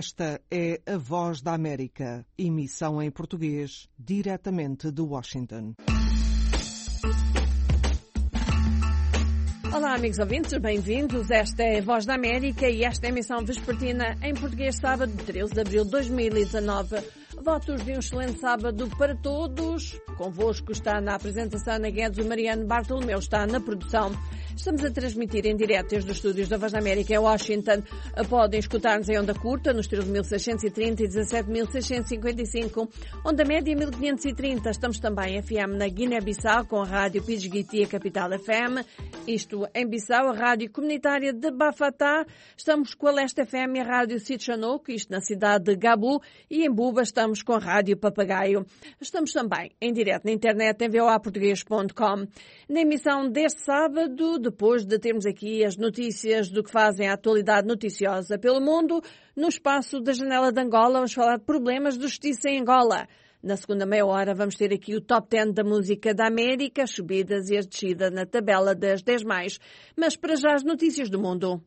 Esta é a Voz da América, emissão em português, diretamente de Washington. Olá, amigos ouvintes, bem-vindos. Esta é a Voz da América e esta é a emissão vespertina em português, sábado, 13 de abril de 2019. Votos de um excelente sábado para todos. Convosco está na apresentação Ana Guedes, o Mariano Bartolomeu está na produção. Estamos a transmitir em direto desde os estúdios da Voz da América em Washington. Podem escutar-nos em onda curta, nos 13.630 e 17.655, onda média 1.530. Estamos também em FM na Guiné-Bissau com a rádio Pidgiti, a Capital FM. Isto em Bissau, a rádio comunitária de Bafatá. Estamos com a Leste FM e a rádio Sitchanok, isto na cidade de Gabu. E em Buba estamos com a rádio Papagaio. Estamos também em direto na internet em voaportugues.com. Na emissão deste sábado, depois de termos aqui as notícias do que fazem a atualidade noticiosa pelo mundo, no espaço da Janela de Angola vamos falar de problemas de justiça em Angola. Na segunda meia hora vamos ter aqui o Top 10 da música da América, as subidas e as descidas na tabela das 10 mais. Mas para já as notícias do mundo.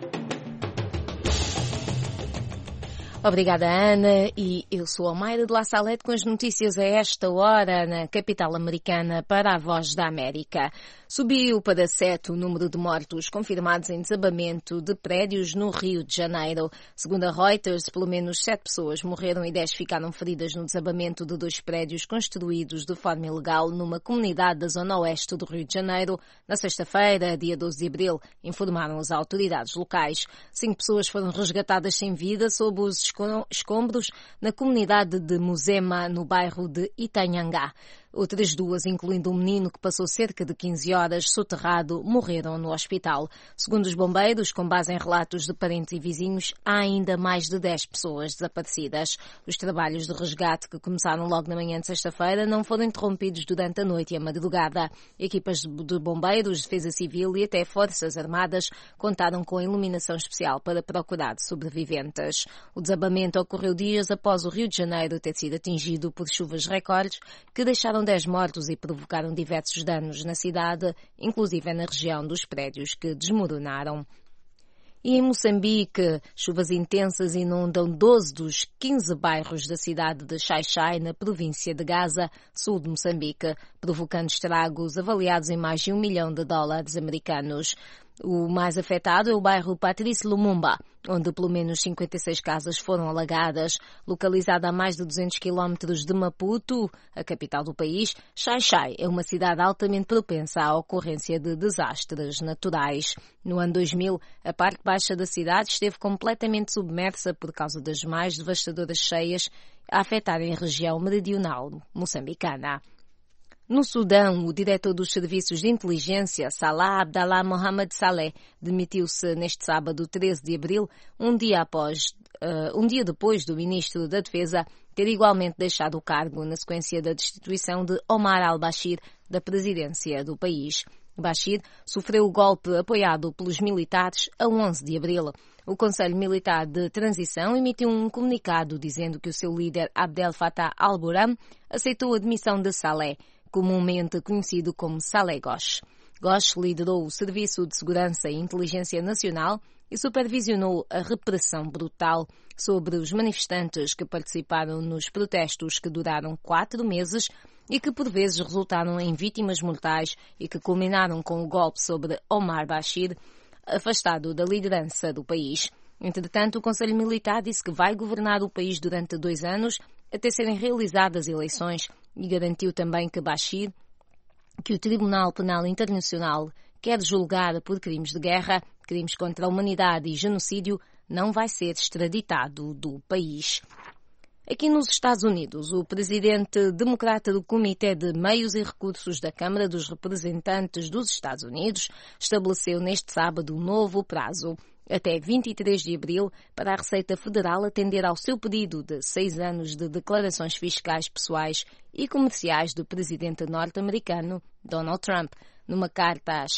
Obrigada, Ana, e eu sou a Mayra de La Salete com as notícias a esta hora na capital americana para a Voz da América. Subiu para 7 o número de mortos confirmados em desabamento de prédios no Rio de Janeiro. Segundo a Reuters, pelo menos 7 pessoas morreram e 10 ficaram feridas no desabamento de 2 prédios construídos de forma ilegal numa comunidade da zona oeste do Rio de Janeiro. Na sexta-feira, dia 12 de abril, informaram as autoridades locais. 5 pessoas foram resgatadas sem vida sob os escombros na comunidade de Muzema, no bairro de Itanhangá. Outras 2, incluindo um menino que passou cerca de 15 horas soterrado, morreram no hospital. Segundo os bombeiros, com base em relatos de parentes e vizinhos, há ainda mais de 10 pessoas desaparecidas. Os trabalhos de resgate, que começaram logo na manhã de sexta-feira, não foram interrompidos durante a noite e a madrugada. Equipas de bombeiros, defesa civil e até forças armadas contaram com a iluminação especial para procurar sobreviventes. O desabamento ocorreu dias após o Rio de Janeiro ter sido atingido por chuvas recordes que deixaram 10 mortos e provocaram diversos danos na cidade, inclusive na região dos prédios que desmoronaram. E em Moçambique, chuvas intensas inundam 12 dos 15 bairros da cidade de Xai-Xai, na província de Gaza, sul de Moçambique, provocando estragos avaliados em mais de $1 milhão americanos. O mais afetado é o bairro Patrice Lumumba, onde pelo menos 56 casas foram alagadas. Localizada a mais de 200 quilómetros de Maputo, a capital do país, Xai-Xai é uma cidade altamente propensa à ocorrência de desastres naturais. No ano 2000, a parte baixa da cidade esteve completamente submersa por causa das mais devastadoras cheias a afetarem a região meridional moçambicana. No Sudão, o diretor dos serviços de inteligência, Salah Abdallah Mohamed Saleh, demitiu-se neste sábado, 13 de abril, um dia depois do ministro da Defesa ter igualmente deixado o cargo na sequência da destituição de Omar al-Bashir da presidência do país. Bashir sofreu o golpe apoiado pelos militares a 11 de abril. O Conselho Militar de Transição emitiu um comunicado dizendo que o seu líder Abdel Fattah al-Burhan aceitou a demissão de Saleh, comumente conhecido como Saleh Ghosh. Ghosh liderou o Serviço de Segurança e Inteligência Nacional e supervisionou a repressão brutal sobre os manifestantes que participaram nos protestos que duraram 4 meses e que por vezes resultaram em vítimas mortais e que culminaram com o golpe sobre Omar Bashir, afastado da liderança do país. Entretanto, o Conselho Militar disse que vai governar o país durante 2 anos até serem realizadas eleições e garantiu também que Bashir, que o Tribunal Penal Internacional quer julgar por crimes de guerra, crimes contra a humanidade e genocídio, não vai ser extraditado do país. Aqui nos Estados Unidos, o presidente democrata do Comitê de Meios e Recursos da Câmara dos Representantes dos Estados Unidos estabeleceu neste sábado um novo prazo, até 23 de abril, para a Receita Federal atender ao seu pedido de 6 anos de declarações fiscais pessoais e comerciais do presidente norte-americano Donald Trump. Numa carta a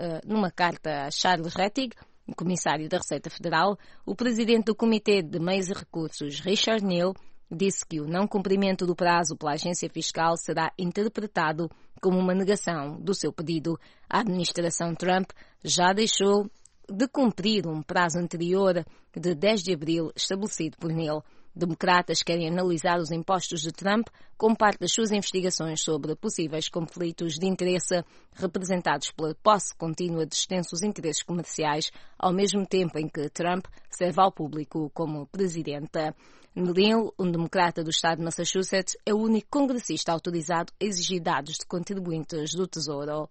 Charles Rettig, o comissário da Receita Federal, o presidente do Comitê de Meios e Recursos, Richard Neal, disse que o não cumprimento do prazo pela agência fiscal será interpretado como uma negação do seu pedido. A administração Trump já deixou de cumprir um prazo anterior de 10 de abril estabelecido por nele. Democratas querem analisar os impostos de Trump como parte das suas investigações sobre possíveis conflitos de interesse representados pela posse contínua de extensos interesses comerciais, ao mesmo tempo em que Trump serve ao público como presidente. Neil, um democrata do estado de Massachusetts, é o único congressista autorizado a exigir dados de contribuintes do Tesouro.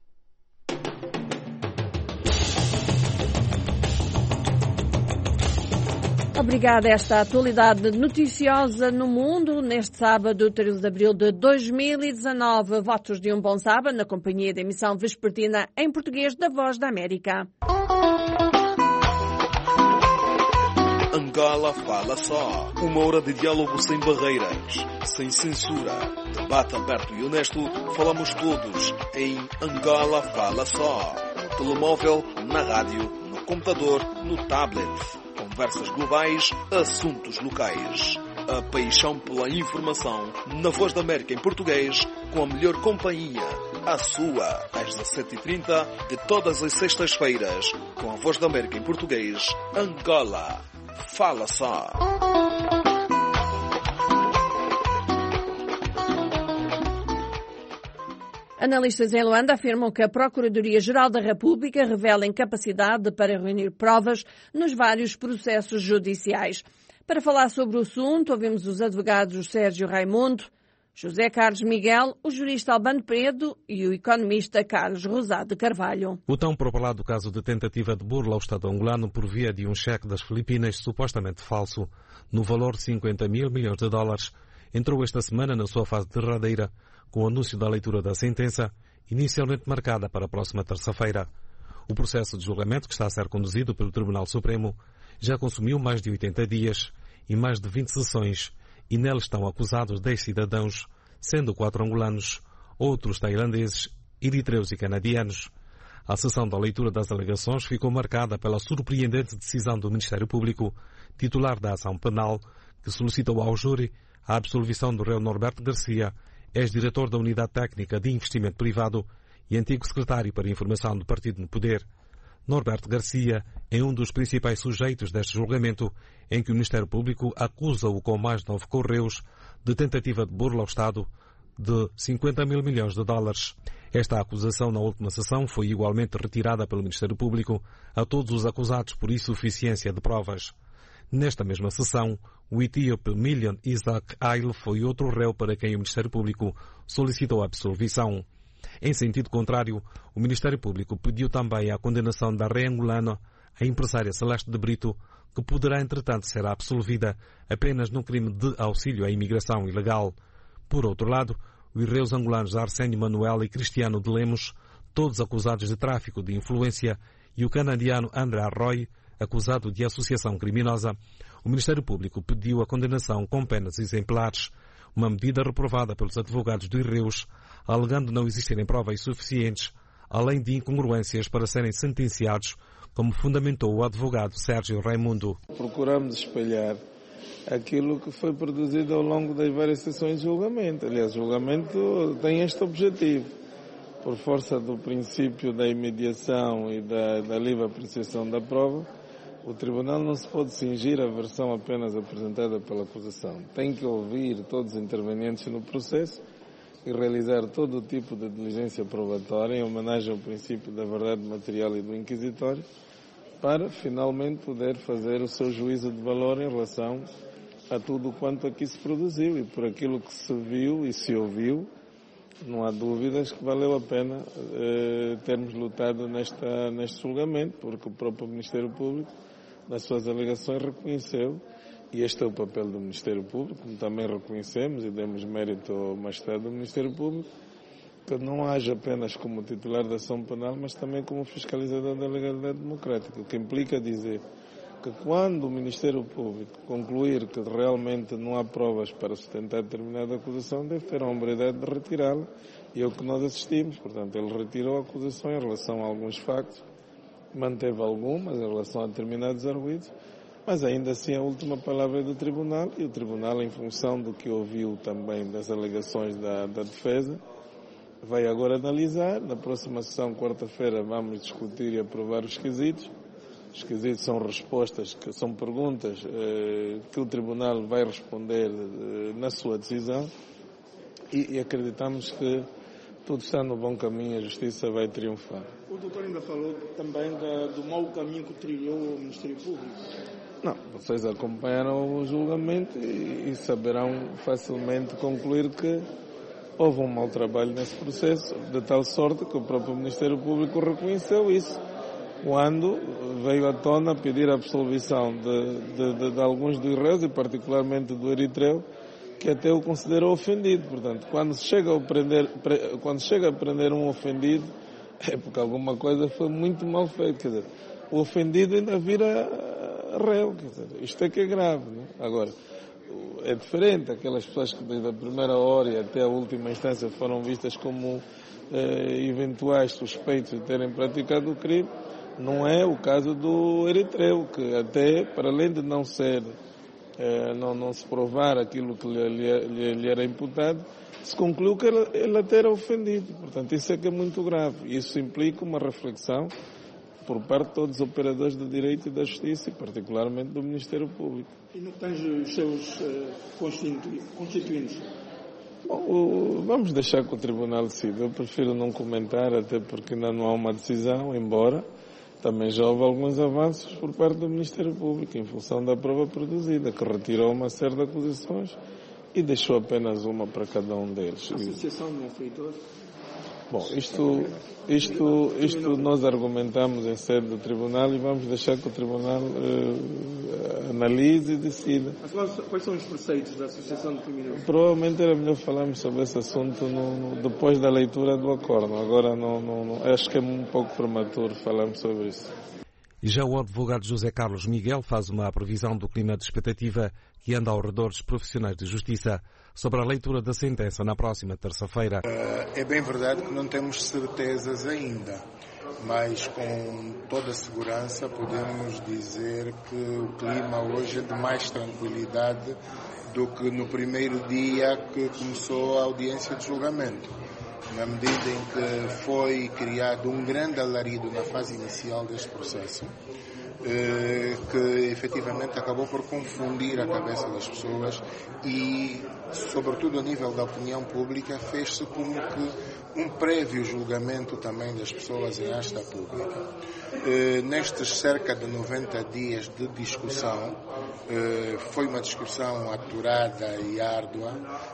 Obrigada a esta atualidade noticiosa no mundo neste sábado, 13 de abril de 2019. Votos de um bom sábado na companhia da emissão vespertina em português da Voz da América. Angola Fala Só. 1 hora de diálogo sem barreiras, sem censura. Debate aberto e honesto. Falamos todos em Angola Fala Só. No telemóvel, na rádio, no computador, no tablet. Conversas globais, assuntos locais. A paixão pela informação na Voz da América em português, com a melhor companhia. A sua, às 17h30 de todas as sextas-feiras, com a Voz da América em português, Angola Fala Só. Analistas em Luanda afirmam que a Procuradoria-Geral da República revela incapacidade para reunir provas nos vários processos judiciais. Para falar sobre o assunto, ouvimos os advogados Sérgio Raimundo, José Carlos Miguel, o jurista Albano Pedro e o economista Carlos Rosado de Carvalho. O tão propalado caso de tentativa de burla ao Estado angolano por via de um cheque das Filipinas supostamente falso, no valor de 50 mil milhões de dólares, entrou esta semana na sua fase derradeira, com o anúncio da leitura da sentença, inicialmente marcada para a próxima terça-feira. O processo de julgamento, que está a ser conduzido pelo Tribunal Supremo, já consumiu mais de 80 dias e mais de 20 sessões, e nele estão acusados 10 cidadãos, sendo 4 angolanos, outros tailandeses, eritreus e canadianos. A sessão da leitura das alegações ficou marcada pela surpreendente decisão do Ministério Público, titular da ação penal, que solicitou ao júri a absolvição do réu Norberto Garcia, ex-diretor da Unidade Técnica de Investimento Privado e antigo secretário para a Informação do Partido no Poder. Norberto Garcia é um dos principais sujeitos deste julgamento, em que o Ministério Público acusa-o com mais de 9 correios de tentativa de burla ao Estado de 50 mil milhões de dólares. Esta acusação na última sessão foi igualmente retirada pelo Ministério Público a todos os acusados por insuficiência de provas. Nesta mesma sessão, o etíope Million Isaac Aile foi outro réu para quem o Ministério Público solicitou a absolvição. Em sentido contrário, o Ministério Público pediu também a condenação da rei angolana, a empresária Celeste de Brito, que poderá, entretanto, ser absolvida apenas no crime de auxílio à imigração ilegal. Por outro lado, os réus angolanos Arsénio Manuel e Cristiano de Lemos, todos acusados de tráfico de influência, e o canadiano André Arroy, acusado de associação criminosa, o Ministério Público pediu a condenação com penas exemplares, uma medida reprovada pelos advogados dos réus, alegando não existirem provas suficientes, além de incongruências para serem sentenciados, como fundamentou o advogado Sérgio Raimundo. Procuramos espelhar aquilo que foi produzido ao longo das várias sessões de julgamento. Aliás, o julgamento tem este objetivo. Por força do princípio da imediação e da livre apreciação da prova, o Tribunal não se pode cingir à versão apenas apresentada pela acusação. Tem que ouvir todos os intervenientes no processo e realizar todo o tipo de diligência probatória em homenagem ao princípio da verdade material e do inquisitório, para finalmente poder fazer o seu juízo de valor em relação a tudo quanto aqui se produziu. E por aquilo que se viu e se ouviu, não há dúvidas que valeu a pena termos lutado neste julgamento, porque o próprio Ministério Público, nas suas alegações, reconheceu, e este é o papel do Ministério Público, como também reconhecemos e demos mérito ao magistrado do Ministério Público, que não haja apenas como titular da ação penal, mas também como fiscalizador da legalidade democrática, o que implica dizer que quando o Ministério Público concluir que realmente não há provas para sustentar determinada acusação, deve ter a hombridade de retirá-la, e é o que nós assistimos. Portanto, ele retirou a acusação em relação a alguns factos, manteve algumas em relação a determinados arguidos, mas ainda assim a última palavra é do Tribunal, e o Tribunal, em função do que ouviu também das alegações da defesa, vai agora analisar. Na próxima sessão, quarta-feira, vamos discutir e aprovar os quesitos, Os quesitos são respostas, que são perguntas que o Tribunal vai responder na sua decisão e acreditamos que tudo está no bom caminho, a Justiça vai triunfar. O doutor ainda falou também do mau caminho que trilhou o Ministério Público. Não, vocês acompanharam o julgamento e saberão facilmente concluir que houve um mau trabalho nesse processo, de tal sorte que o próprio Ministério Público reconheceu isso, quando veio à tona pedir a absolvição de alguns dos réus, e particularmente do Eritreu, que até o considerou ofendido. Portanto, quando chega a prender um ofendido, é porque alguma coisa foi muito mal feita. Quer dizer, o ofendido ainda vira réu. Quer dizer, isto é que é grave. Não é? Agora, é diferente. Aquelas pessoas que desde a primeira hora e até a última instância foram vistas como eventuais suspeitos de terem praticado o crime, não é o caso do Eritreu, que até, para além de não ser, não se provar aquilo que lhe era imputado, se concluiu que ele até era ofendido. Portanto, isso é que é muito grave. Isso implica uma reflexão por parte de todos os operadores do direito e da justiça, e particularmente do Ministério Público. E no que tange os seus constituintes? Bom, vamos deixar que o Tribunal decida. Eu prefiro não comentar, até porque ainda não há uma decisão, embora também já houve alguns avanços por parte do Ministério Público, em função da prova produzida, que retirou uma série de acusações e deixou apenas uma para cada um deles. A Associação de Malfeitores? Bom, isto nós argumentamos em sede do Tribunal e vamos deixar que o Tribunal analise e decida. Mas quais são os preceitos da Associação de Criminosos? Provavelmente era melhor falarmos sobre esse assunto depois da leitura do acordo. Agora acho que é um pouco prematuro falarmos sobre isso. E já o advogado José Carlos Miguel faz uma previsão do clima de expectativa que anda ao redor dos profissionais de justiça sobre a leitura da sentença na próxima terça-feira. É bem verdade que não temos certezas ainda, mas com toda a segurança podemos dizer que o clima hoje é de mais tranquilidade do que no primeiro dia que começou a audiência de julgamento. Na medida em que foi criado um grande alarido na fase inicial deste processo, que efetivamente acabou por confundir a cabeça das pessoas e, sobretudo a nível da opinião pública, fez-se como que um prévio julgamento também das pessoas em asta pública. Nestes cerca de 90 dias de discussão, foi uma discussão aturada e árdua,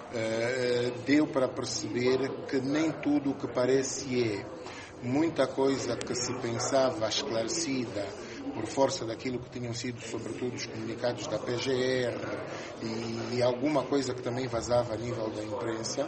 deu para perceber que nem tudo o que parece é. Muita coisa que se pensava esclarecida por força daquilo que tinham sido, sobretudo, os comunicados da PGR e alguma coisa que também vazava a nível da imprensa,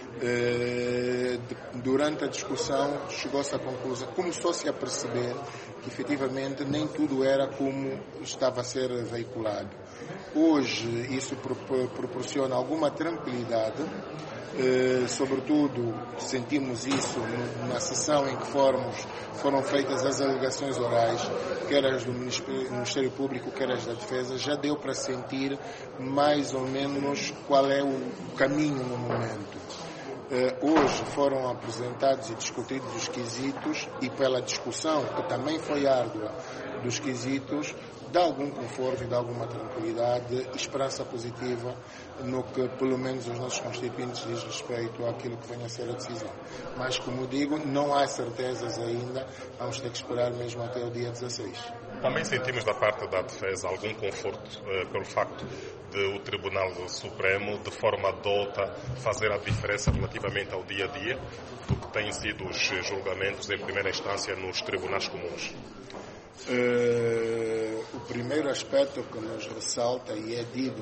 durante a discussão chegou-se à conclusão, começou-se a perceber que efetivamente nem tudo era como estava a ser veiculado. Hoje isso proporciona alguma tranquilidade, sobretudo sentimos isso na sessão em que foram feitas as alegações orais, quer as do Ministério Público, quer as da Defesa, já deu para sentir mais ou menos qual é o caminho no momento. Hoje foram apresentados e discutidos os quesitos e pela discussão, que também foi árdua, dos quesitos, dá algum conforto e dá alguma tranquilidade, esperança positiva no que pelo menos os nossos constituintes diz respeito àquilo que venha a ser a decisão. Mas, como digo, não há certezas ainda, vamos ter que esperar mesmo até o dia 16. Também sentimos da parte da defesa algum conforto pelo facto de o Tribunal Supremo, de forma adulta, fazer a diferença relativamente ao dia a dia do que têm sido os julgamentos em primeira instância nos tribunais comuns. O primeiro aspecto que nos ressalta e é digno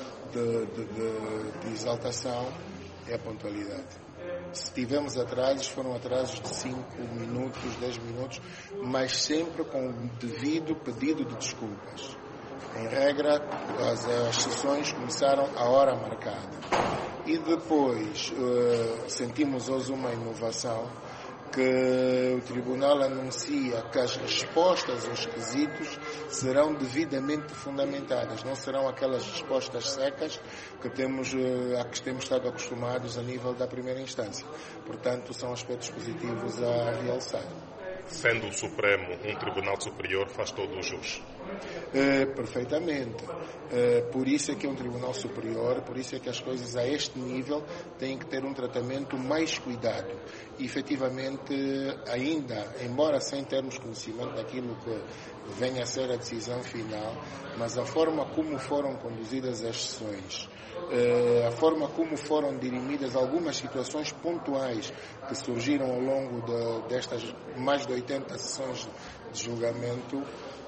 de exaltação é a pontualidade. Se tivemos atrasos, foram atrasos de 5 minutos, 10 minutos, mas sempre com o devido pedido de desculpas. Em regra, as sessões começaram à hora marcada. E depois sentimos hoje uma inovação, que o Tribunal anuncia que as respostas aos quesitos serão devidamente fundamentadas, não serão aquelas respostas secas a que temos estado acostumados a nível da primeira instância. Portanto, são aspectos positivos a realçar. sendo o Supremo um tribunal superior, faz todo o jus. Perfeitamente. Por isso é que é um tribunal superior, por isso é que as coisas a este nível têm que ter um tratamento mais cuidado. E, efetivamente, ainda, embora sem termos conhecimento daquilo que venha a ser a decisão final, mas a forma como foram conduzidas as sessões, a forma como foram dirimidas algumas situações pontuais que surgiram ao longo destas mais de 80 sessões de julgamento,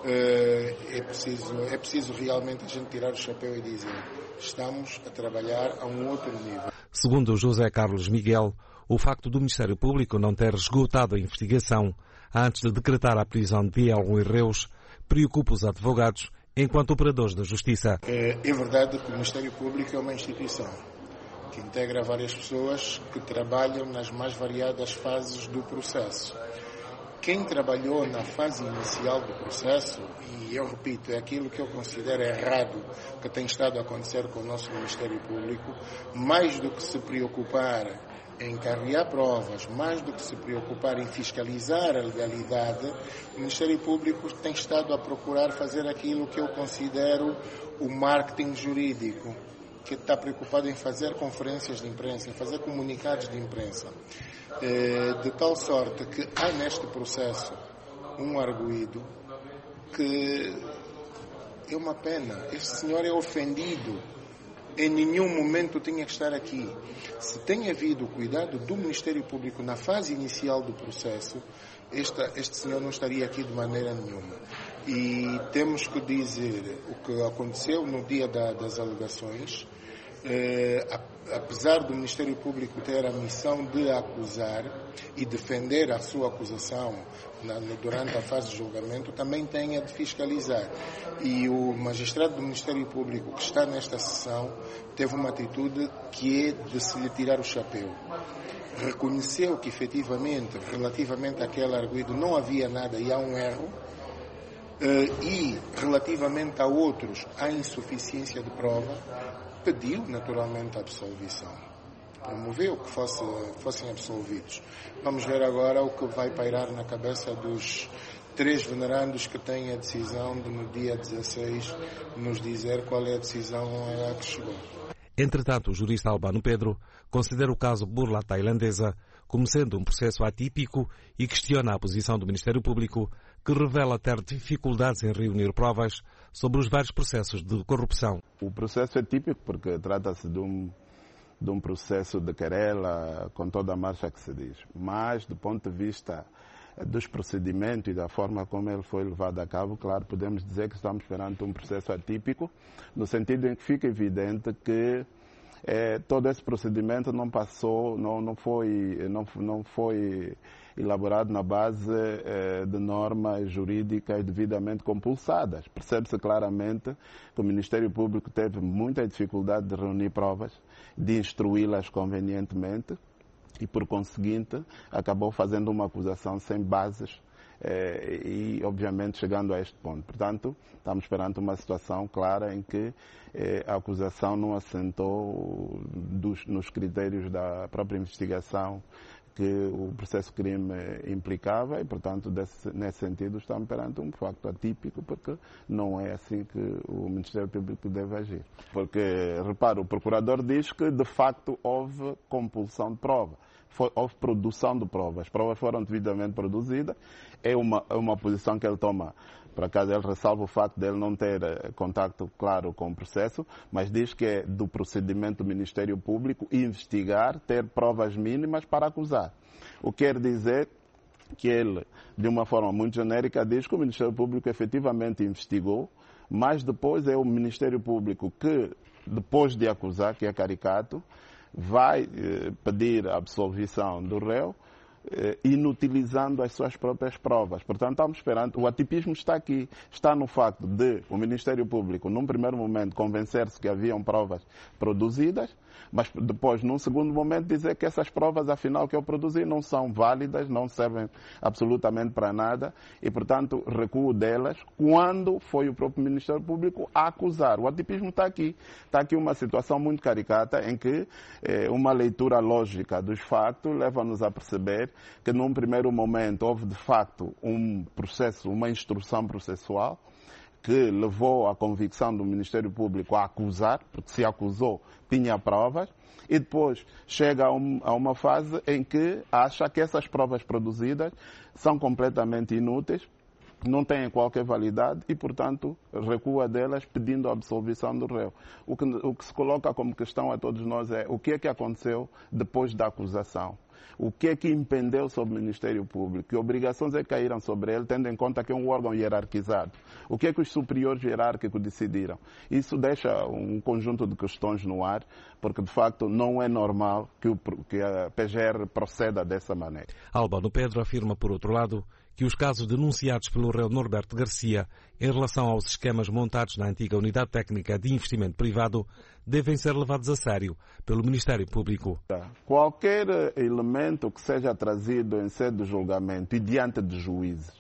é preciso realmente a gente tirar o chapéu e dizer: estamos a trabalhar a um outro nível. Segundo José Carlos Miguel, o facto do Ministério Público não ter esgotado a investigação antes de decretar a prisão de Elmo e Reus preocupa os advogados enquanto operadores da Justiça. É verdade que o Ministério Público é uma instituição que integra várias pessoas que trabalham nas mais variadas fases do processo. Quem trabalhou na fase inicial do processo, e eu repito, é aquilo que eu considero errado que tem estado a acontecer com o nosso Ministério Público, mais do que se preocupar em carregar provas, mais do que se preocupar em fiscalizar a legalidade, o Ministério Público tem estado a procurar fazer aquilo que eu considero o marketing jurídico, que está preocupado em fazer conferências de imprensa, em fazer comunicados de imprensa. De tal sorte que há neste processo um arguido que é uma pena. Este senhor é ofendido. Em nenhum momento tinha que estar aqui. Se tem havido cuidado do Ministério Público na fase inicial do processo, este senhor não estaria aqui de maneira nenhuma. E temos que dizer o que aconteceu no dia das alegações. Apesar do Ministério Público ter a missão de acusar e defender a sua acusação durante a fase de julgamento, também tem a de fiscalizar. E o magistrado do Ministério Público que está nesta sessão teve uma atitude que é de se lhe tirar o chapéu. Reconheceu que efetivamente, relativamente àquele arguido, não havia nada e há um erro, e relativamente a outros há insuficiência de prova, pediu naturalmente a absolvição, promoveu que fossem absolvidos. Vamos ver agora o que vai pairar na cabeça dos 3 venerandos que têm a decisão de, no dia 16, nos dizer qual é a decisão a que chegou. Entretanto, o jurista Albano Pedro considera o caso Burla Tailandesa como sendo um processo atípico e questiona a posição do Ministério Público, que revela ter dificuldades em reunir provas sobre os vários processos de corrupção. O processo é típico porque trata-se de um processo de querela com toda a marcha que se diz. Mas, do ponto de vista dos procedimentos e da forma como ele foi levado a cabo, claro, podemos dizer que estamos perante um processo atípico, no sentido em que fica evidente que todo esse procedimento não foi elaborado na base de normas jurídicas devidamente compulsadas. Percebe-se claramente que o Ministério Público teve muita dificuldade de reunir provas, de instruí-las convenientemente e, por conseguinte, acabou fazendo uma acusação sem bases e, obviamente, chegando a este ponto. Portanto, estamos perante uma situação clara em que a acusação não assentou nos critérios da própria investigação que o processo crime implicava e, portanto, nesse sentido, estamos perante um facto atípico, porque não é assim que o Ministério Público deve agir. Porque, repara, o procurador diz que, de facto, houve compulsão de prova. Houve produção de provas. As provas foram devidamente produzidas. É uma posição que ele toma. Por acaso, ele ressalva o facto de ele não ter contacto claro com o processo, mas diz que é do procedimento do Ministério Público investigar, ter provas mínimas para acusar. O que quer dizer que ele, de uma forma muito genérica, diz que o Ministério Público efetivamente investigou, mas depois é o Ministério Público que, depois de acusar, que é caricato, vai pedir a absolvição do réu, inutilizando as suas próprias provas. Portanto, estamos esperando. O atipismo está aqui. Está no facto de o Ministério Público, num primeiro momento, convencer-se que haviam provas produzidas, mas depois, num segundo momento, dizer que essas provas, afinal, que eu produzi, não são válidas, não servem absolutamente para nada e, portanto, recuo delas quando foi o próprio Ministério Público a acusar. O atipismo está aqui. Está aqui uma situação muito caricata em que uma leitura lógica dos fatos leva-nos a perceber dizer que num primeiro momento houve de facto um processo, uma instrução processual que levou à convicção do Ministério Público a acusar, porque se acusou tinha provas, e depois chega a uma fase em que acha que essas provas produzidas são completamente inúteis, não têm qualquer validade e, portanto, recua delas pedindo a absolvição do réu. O que se coloca como questão a todos nós é o que é que aconteceu depois da acusação. O que é que impendeu sobre o Ministério Público? Que obrigações é que caíram sobre ele, tendo em conta que é um órgão hierarquizado? O que é que os superiores hierárquicos decidiram? Isso deixa um conjunto de questões no ar, porque de facto não é normal que a PGR proceda dessa maneira. Albano Pedro afirma, por outro lado, que os casos denunciados pelo réu Norberto Garcia em relação aos esquemas montados na antiga Unidade Técnica de Investimento Privado devem ser levados a sério pelo Ministério Público. Qualquer elemento que seja trazido em sede de julgamento e diante de juízes,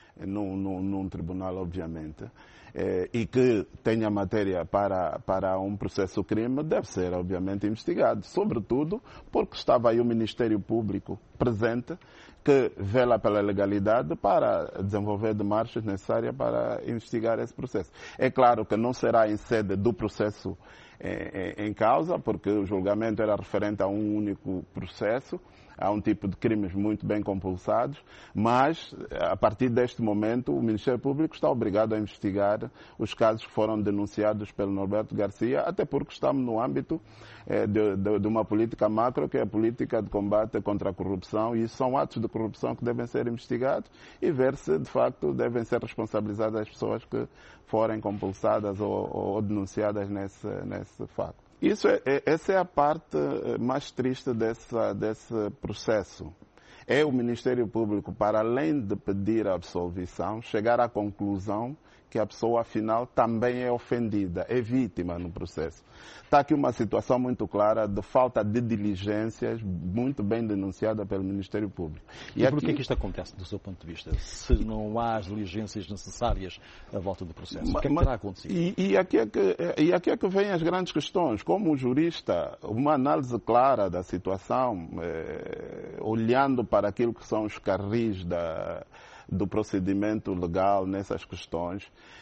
num tribunal, obviamente, e que tenha matéria para um processo crime, deve ser, obviamente, investigado. Sobretudo porque estava aí o Ministério Público presente, que vela pela legalidade para desenvolver demarches necessárias para investigar esse processo. É claro que não será em sede do processo em causa, porque o julgamento era referente a um único processo, a um tipo de crimes muito bem compulsados, mas, a partir deste momento, o Ministério Público está obrigado a investigar os casos que foram denunciados pelo Norberto Garcia, até porque estamos no âmbito de uma política macro, que é a política de combate contra a corrupção, e são atos de corrupção que devem ser investigados e ver se, de facto, devem ser responsabilizadas as pessoas que forem compulsadas ou denunciadas nesse facto. Essa é a parte mais triste desse processo. É o Ministério Público, para além de pedir a absolvição, chegar à conclusão que a pessoa, afinal, também é ofendida, é vítima no processo. Está aqui uma situação muito clara de falta de diligências, muito bem denunciada pelo Ministério Público. E por que é que isto acontece, do seu ponto de vista? Se não há as diligências necessárias à volta do processo, o que é que terá acontecido? E aqui é que vêm as grandes questões. Como jurista, uma análise clara da situação, olhando para aquilo que são os carris do procedimento legal nessas questões,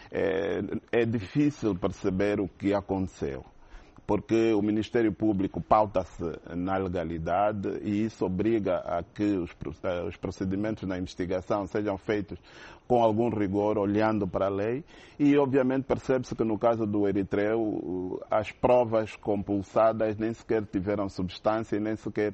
é difícil perceber o que aconteceu, porque o Ministério Público pauta-se na legalidade e isso obriga a que os procedimentos na investigação sejam feitos com algum rigor, olhando para a lei, e obviamente percebe-se que no caso do Eritreu as provas compulsadas nem sequer tiveram substância e nem sequer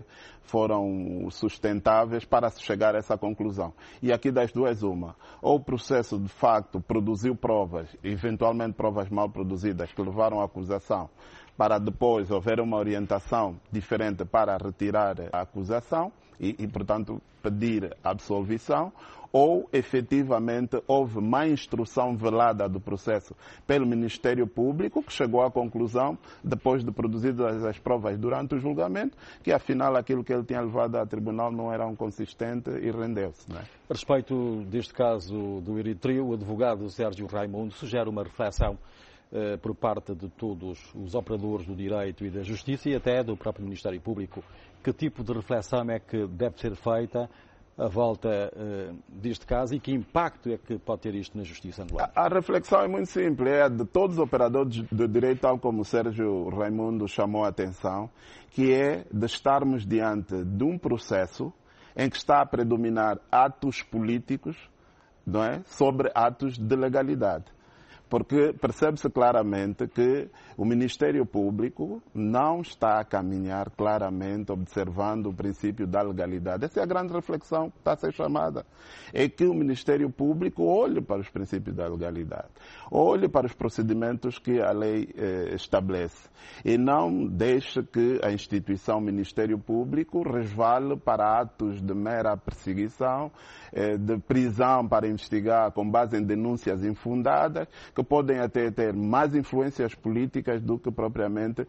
foram sustentáveis para se chegar a essa conclusão. E aqui das duas uma, ou o processo de facto produziu provas, eventualmente provas mal produzidas que levaram à acusação, para depois haver uma orientação diferente para retirar a acusação e portanto, pedir a absolvição, ou efetivamente houve má instrução velada do processo pelo Ministério Público, que chegou à conclusão, depois de produzidas as provas durante o julgamento, que afinal aquilo que ele tinha levado ao tribunal não era consistente e rendeu-se. Não é? A respeito deste caso do Eritreu, o advogado Sérgio Raimundo sugere uma reflexão por parte de todos os operadores do direito e da justiça e até do próprio Ministério Público. Que tipo de reflexão é que deve ser feita à volta deste caso e que impacto é que pode ter isto na justiça anual? A reflexão é muito simples, é de todos os operadores do direito, tal como o Sérgio Raimundo chamou a atenção, que é de estarmos diante de um processo em que está a predominar atos políticos, não é, sobre atos de legalidade. Porque percebe-se claramente que o Ministério Público não está a caminhar claramente observando o princípio da legalidade. Essa é a grande reflexão que está a ser chamada. É que o Ministério Público olhe para os princípios da legalidade, olhe para os procedimentos que a lei estabelece e não deixe que a instituição Ministério Público resvale para atos de mera perseguição, de prisão para investigar com base em denúncias infundadas, que que podem até ter mais influências políticas do que propriamente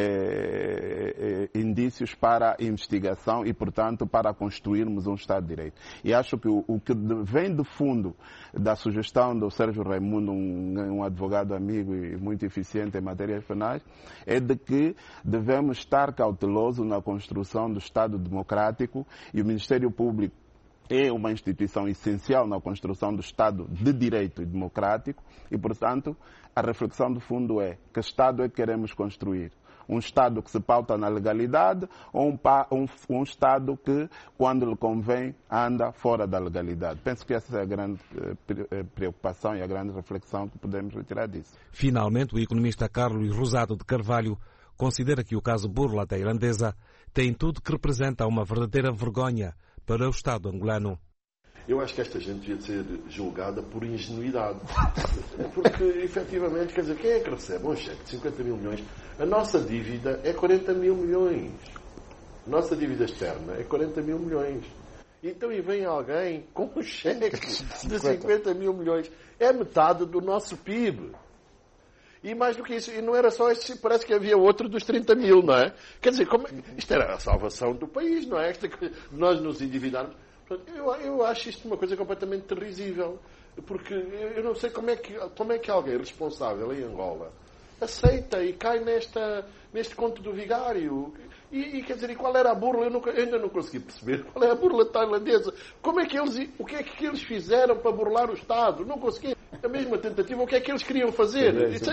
indícios para a investigação e, portanto, para construirmos um Estado de Direito. E acho que o que vem de fundo da sugestão do Sérgio Raimundo, um advogado amigo e muito eficiente em matérias penais, é de que devemos estar cautelosos na construção do Estado democrático, e o Ministério Público é uma instituição essencial na construção do Estado de Direito e democrático e, portanto, a reflexão de fundo é: que Estado é que queremos construir? Um Estado que se pauta na legalidade ou um Estado que, quando lhe convém, anda fora da legalidade? Penso que essa é a grande preocupação e a grande reflexão que podemos retirar disso. Finalmente, o economista Carlos Rosado de Carvalho considera que o caso Burla tailandesa tem tudo que representa uma verdadeira vergonha para o Estado angolano. Eu acho que esta gente devia ser julgada por ingenuidade. Porque, efetivamente, quer dizer, quem é que recebe um cheque de 50 mil milhões? A nossa dívida é 40 mil milhões. A nossa dívida externa é 40 mil milhões. Então, e vem alguém com um cheque de 50 mil milhões. É metade do nosso PIB. E mais do que isso, e não era só este, parece que havia outro dos 30 mil, não é? Quer dizer, isto era a salvação do país, não é? Nós nos endividarmos. Eu acho isto uma coisa completamente risível, porque eu não sei como é que alguém responsável em Angola aceita e cai neste conto do vigário. E quer dizer, e qual era a burla? Eu ainda não consegui perceber qual é a burla tailandesa. O que é que eles fizeram para burlar o Estado? Não consegui. A mesma tentativa, o que é que eles queriam fazer?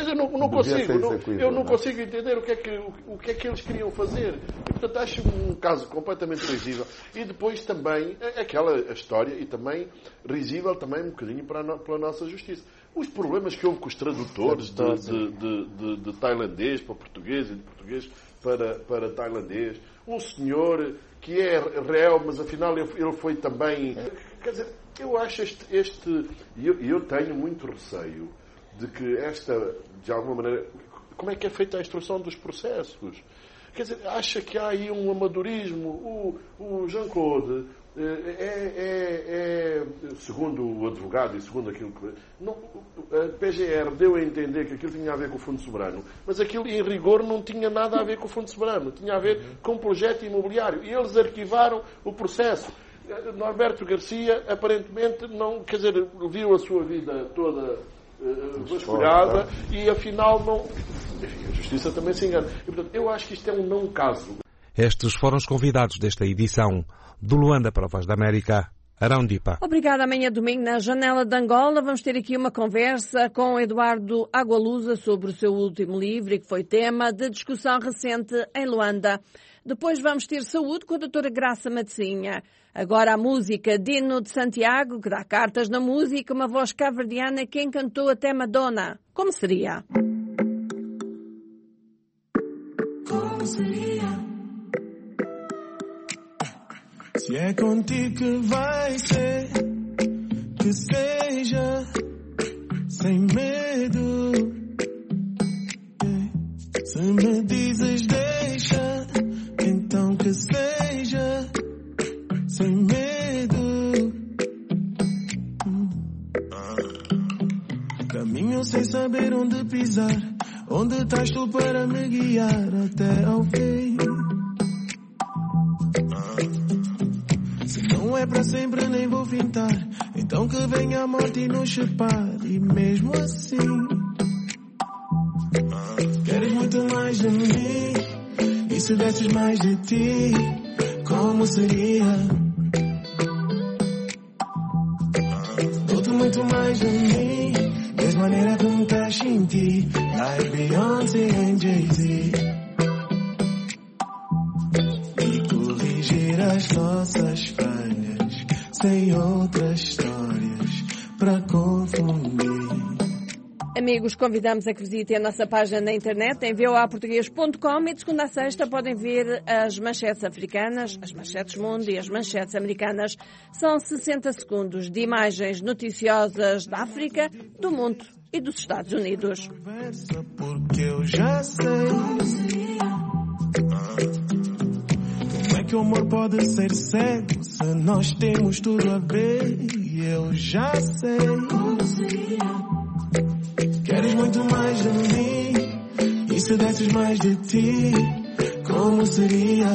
Eu não consigo entender o que é que eles queriam fazer. E, portanto, acho um caso completamente risível. E depois também aquela história, e também risível também um bocadinho pela nossa justiça. Os problemas que houve com os tradutores de tailandês para português e de português para tailandês. Um senhor que é réu, mas afinal ele foi também... Quer dizer, eu acho eu tenho muito receio de que de alguma maneira, como é que é feita a instrução dos processos? Quer dizer, acha que há aí um amadorismo. O Jean-Claude segundo o advogado e segundo aquilo que... a PGR deu a entender que aquilo tinha a ver com o Fundo Soberano, mas aquilo, em rigor, não tinha nada a ver com o Fundo Soberano, tinha a ver com um projeto imobiliário. E eles arquivaram o processo. Norberto Garcia, aparentemente, não, quer dizer, viu a sua vida toda vasculhada e, afinal, não... Enfim, a Justiça também se engana. E, portanto, eu acho que isto é um não caso. Estes foram os convidados desta edição. De Luanda para a Voz da América, Arão Dipa. Obrigada. Amanhã, domingo, na Janela de Angola, vamos ter aqui uma conversa com Eduardo Agualusa sobre o seu último livro, que foi tema de discussão recente em Luanda. Depois vamos ter saúde com a doutora Graça Matezinha. Agora a música Dino de Santiago, que dá cartas na música, uma voz cabo-verdiana que encantou até Madonna. Como seria? Como seria? Se é contigo que vai ser, que seja sem medo. Se me dizes deixa, então que seja sem medo. Caminho sem saber onde pisar, onde estás tu para me guiar até ao fim. Não é para sempre, nem vou fintar. Então que venha a morte e nos separe. E mesmo assim queres muito mais de mim. E se desses mais de ti, como seria? Dou-te muito mais de mim. Das maneiras que me estás em ti, like Beyoncé e Jay-Z. E corrigir as nossas falhas sem outras histórias para confundir. Amigos, convidamos a que visitem a nossa página na internet em voaportugues.com e de segunda a sexta podem ver as manchetes africanas, as manchetes mundo e as manchetes americanas. São 60 segundos de imagens noticiosas da África, do mundo e dos Estados Unidos. Porque eu já sei como é que o amor pode ser cego se nós temos tudo a ver. E eu já sei como seria. Queres muito mais de mim, e se desses mais de ti, como seria?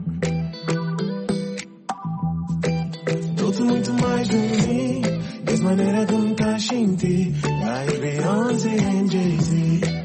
Dou-te muito mais de mim, és maneira de me encaixe em ti, like Beyoncé and Jay-Z.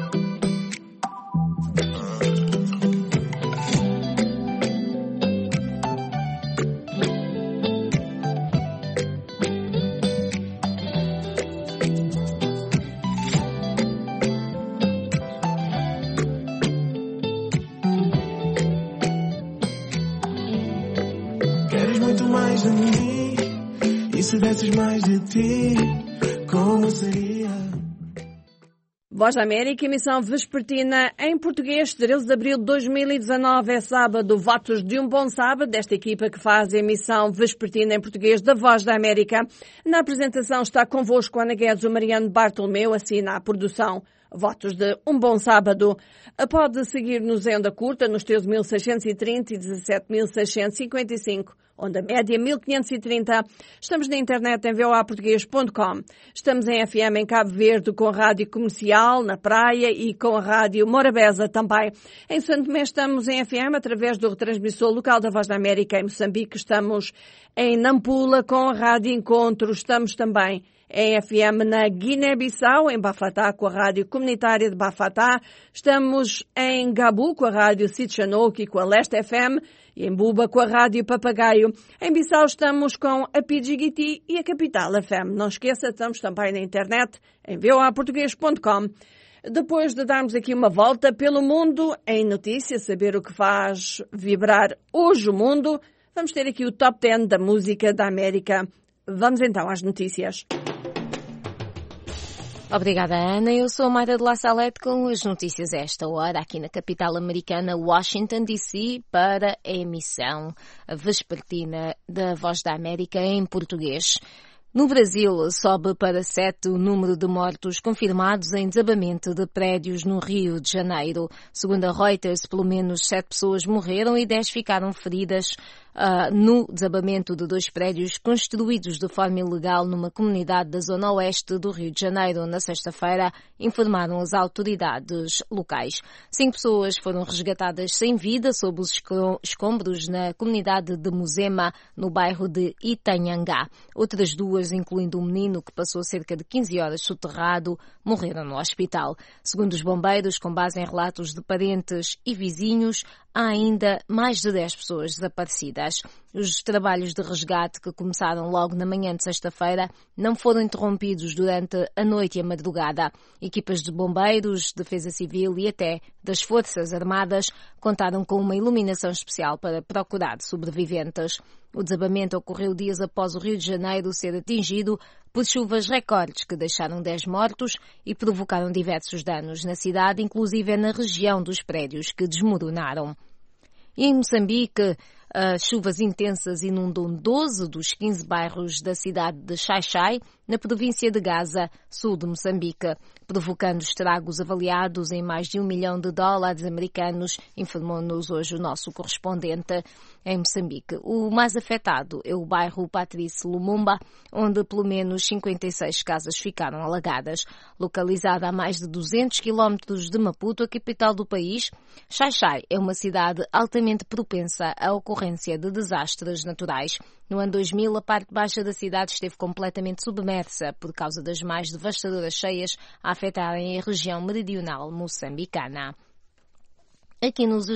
Se desses mais de ti, como seria? Voz da América, emissão vespertina em português, 13 de abril de 2019, é sábado. Votos de um bom sábado desta equipa que faz a emissão vespertina em português da Voz da América. Na apresentação está convosco Ana Guedes, o Mariano Bartolomeu, assina a produção. Votos de um bom sábado. Pode seguir-nos em onda curta nos 13.630 e 17.655, onda média 1530. Estamos na internet em voaportugues.com. Estamos em FM em Cabo Verde com a rádio comercial, na praia e com a rádio Morabeza também. Em Santo Tomé estamos em FM através do retransmissor local da Voz da América. Em Moçambique estamos em Nampula com a rádio Encontro. Estamos também em FM na Guiné-Bissau, em Bafatá, com a rádio comunitária de Bafatá. Estamos em Gabu, com a rádio Sitchanouk e com a Leste FM. E em Buba, com a rádio Papagaio. Em Bissau estamos com a Pidgigiti e a Capital FM. Não esqueça, estamos também na internet, em voaportugues.com. Depois de darmos aqui uma volta pelo mundo, em notícias, saber o que faz vibrar hoje o mundo, vamos ter aqui o Top 10 da música da América. Vamos então às notícias. Obrigada, Ana. Eu sou a Mayra de La Salette com as notícias a esta hora, aqui na capital americana, Washington, D.C., para a emissão vespertina da Voz da América em português. No Brasil, sobe para 7 o número de mortos confirmados em desabamento de prédios no Rio de Janeiro. Segundo a Reuters, pelo menos 7 pessoas morreram e 10 ficaram feridas no desabamento de 2 prédios construídos de forma ilegal numa comunidade da zona oeste do Rio de Janeiro. Na sexta-feira, informaram as autoridades locais. 5 pessoas foram resgatadas sem vida sob os escombros na comunidade de Muzema, no bairro de Itanhangá. Outras 2, incluindo um menino que passou cerca de 15 horas soterrado, morreram no hospital. Segundo os bombeiros, com base em relatos de parentes e vizinhos, há ainda mais de 10 pessoas desaparecidas. Os trabalhos de resgate, que começaram logo na manhã de sexta-feira, não foram interrompidos durante a noite e a madrugada. Equipas de bombeiros, defesa civil e até das Forças Armadas contaram com uma iluminação especial para procurar sobreviventes. O desabamento ocorreu dias após o Rio de Janeiro ser atingido por chuvas recordes que deixaram 10 mortos e provocaram diversos danos na cidade, inclusive na região dos prédios que desmoronaram. E em Moçambique, chuvas intensas inundam 12 dos 15 bairros da cidade de Xai-Xai, na província de Gaza, sul de Moçambique, provocando estragos avaliados em mais de $1 milhão americanos, informou-nos hoje o nosso correspondente em Moçambique. O mais afetado é o bairro Patrice Lumumba, onde pelo menos 56 casas ficaram alagadas. Localizada a mais de 200 quilómetros de Maputo, a capital do país, Xai-Xai é uma cidade altamente propensa à ocorrência de desastres naturais. No ano 2000, a parte baixa da cidade esteve completamente submersa por causa das mais devastadoras cheias a afetarem a região meridional moçambicana. Aqui no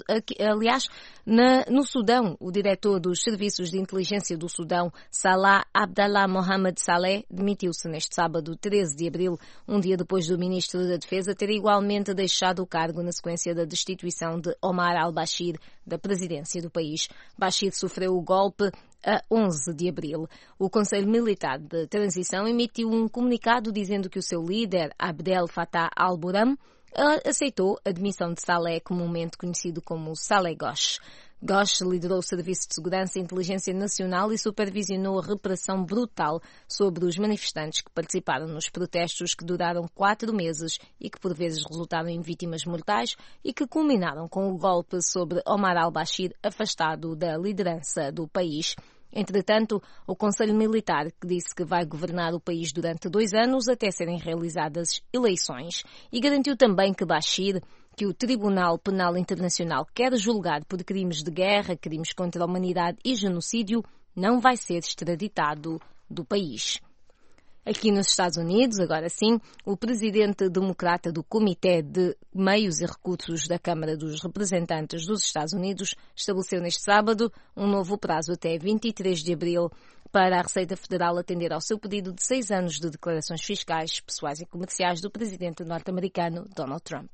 Sudão, o diretor dos Serviços de Inteligência do Sudão, Salah Abdallah Mohamed Saleh, demitiu-se neste sábado, 13 de abril, um dia depois do ministro da Defesa ter igualmente deixado o cargo na sequência da destituição de Omar al-Bashir da presidência do país. Bashir sofreu o golpe a 11 de abril. O Conselho Militar de Transição emitiu um comunicado dizendo que o seu líder, Abdel Fattah al-Burhan, aceitou a demissão de Saleh, comumente conhecido como Saleh Ghosh. Ghosh liderou o Serviço de Segurança e Inteligência Nacional e supervisionou a repressão brutal sobre os manifestantes que participaram nos protestos que duraram 4 meses e que por vezes resultaram em vítimas mortais e que culminaram com o golpe sobre Omar al-Bashir, afastado da liderança do país. Entretanto, o Conselho Militar, que disse que vai governar o país durante 2 anos até serem realizadas eleições, e garantiu também que Bashir, que o Tribunal Penal Internacional quer julgar por crimes de guerra, crimes contra a humanidade e genocídio, não vai ser extraditado do país. Aqui nos Estados Unidos, agora sim, o presidente democrata do Comitê de Meios e Recursos da Câmara dos Representantes dos Estados Unidos estabeleceu neste sábado um novo prazo até 23 de abril para a Receita Federal atender ao seu pedido de 6 anos de declarações fiscais, pessoais e comerciais do presidente norte-americano Donald Trump.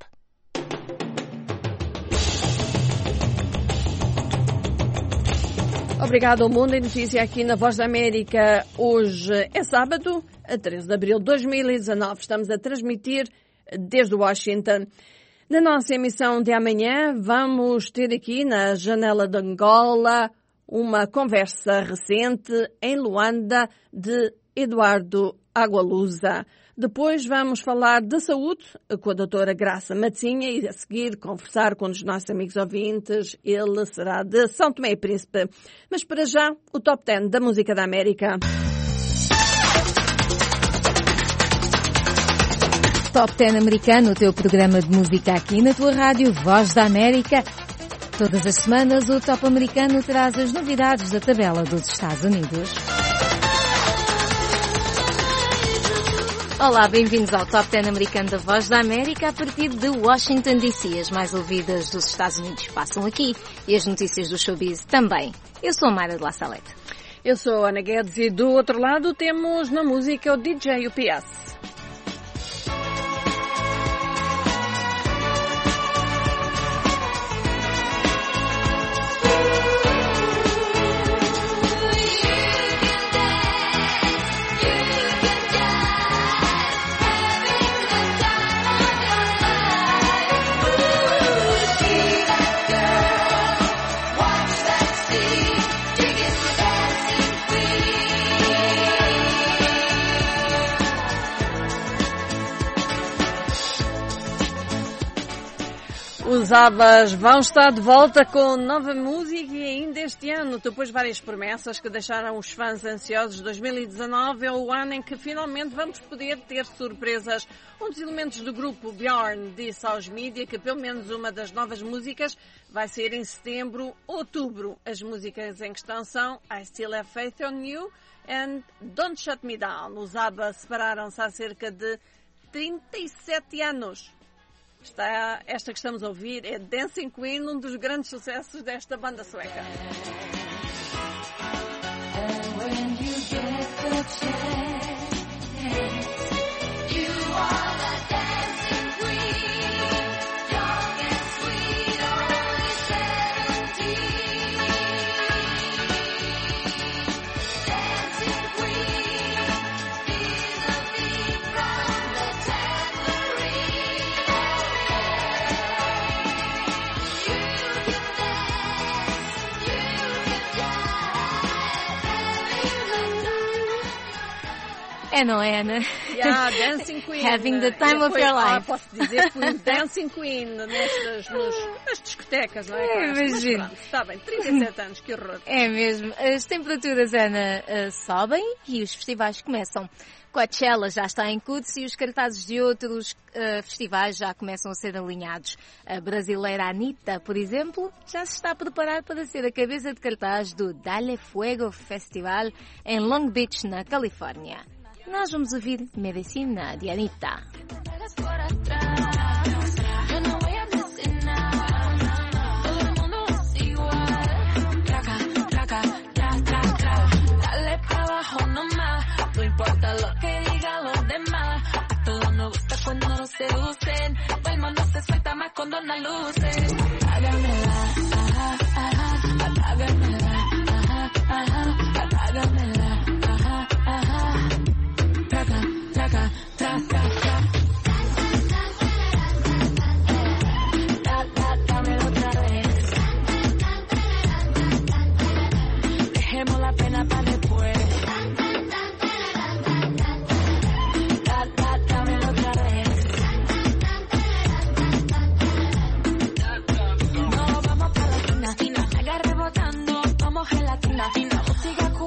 Obrigado ao Mundo em Notícia aqui na Voz da América. Hoje é sábado, a 13 de abril de 2019. Estamos a transmitir desde Washington. Na nossa emissão de amanhã, vamos ter aqui na Janela de Angola uma conversa recente em Luanda de Eduardo Agualusa. Depois vamos falar de saúde com a doutora Graça Matzinha e a seguir conversar com um dos nossos amigos ouvintes. Ele será de São Tomé e Príncipe. Mas para já, o Top 10 da Música da América. Top 10 americano, o teu programa de música aqui na tua rádio Voz da América. Todas as semanas o Top americano traz as novidades da tabela dos Estados Unidos. Olá, bem-vindos ao Top 10 americano da Voz da América a partir de Washington DC. As mais ouvidas dos Estados Unidos passam aqui e as notícias do showbiz também. Eu sou a Mayra de La Salette. Eu sou a Ana Guedes e do outro lado temos na música o DJ UPS. Os ABBAs vão estar de volta com nova música e ainda este ano, depois de várias promessas que deixaram os fãs ansiosos. 2019 é o ano em que finalmente vamos poder ter surpresas. Um dos elementos do grupo, Björn, disse aos mídia que pelo menos uma das novas músicas vai ser em setembro, outubro. As músicas em questão são I Still Have Faith on You and Don't Shut Me Down. Os ABBA separaram-se há cerca de 37 anos. Esta que estamos a ouvir é Dancing Queen, um dos grandes sucessos desta banda sueca. É, não é, Ana? Yeah, Dancing Queen. Having the time of your life. Posso dizer que fui Dancing Queen nas discotecas, não é? Imagino. Está bem, 37 anos, que horror. É mesmo. As temperaturas, Ana, sobem e os festivais começam. Coachella já está em curso e os cartazes de outros festivais já começam a ser alinhados. A brasileira Anitta, por exemplo, já se está a preparar para ser a cabeça de cartaz do Dale Fuego Festival em Long Beach, na Califórnia. Nós vamos ouvir Medicina de Anitta. No importa lo que digan los demás, a todos nos gusta cuando nos seducen, el mundo se suelta más cuando no lucen. Apágamela, ajá, ajá, apágamela, ajá, ajá, apágamela, ajá, ajá. Traca, traca, traca, traca. Dámelo otra vez. Dejemos la pena para después. Gelatina, siga